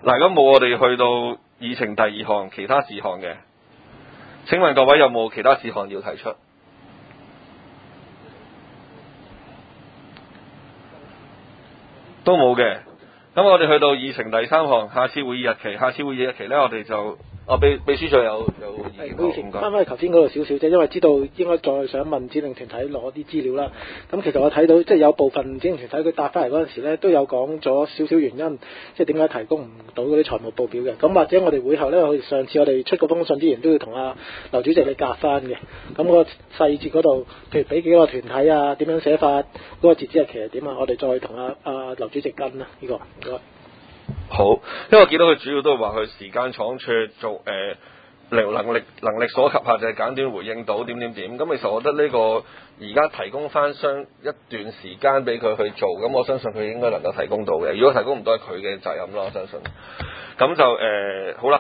嗱，咁冇我哋去到議程第2項其他事項嘅，請問各位有冇其他事項要提出？都冇嘅。咁我哋去到議程第3項，下次會議日期。下次會議日期呢，我哋就秘書長有意見。 好意見，翻返去頭先嗰度少少啫，因為知道應該再想問指定團體攞啲資料啦。咁其實我睇到即係有部分指定團體佢答翻嚟嗰陣時咧，都有講咗少少原因，即係點解提供唔到嗰啲財務報表嘅。咁或者我哋會後咧，上次我哋出嗰封信之前都要同阿劉主席你夾翻嘅。咁個細節嗰度，譬如俾幾個團體啊，點樣寫法，嗰個截止日期係點啊，我哋再同阿劉主席跟啦，呢個唔該。 好，因為我見到佢主要都係話佢時間倉促做能力所及下就係簡短回應到點。咁其實我覺得呢個而家提供翻一段時間俾佢去做，咁我相信佢應該能夠提供到嘅。如果提供唔到係佢嘅責任咯，我相信。咁就好啦。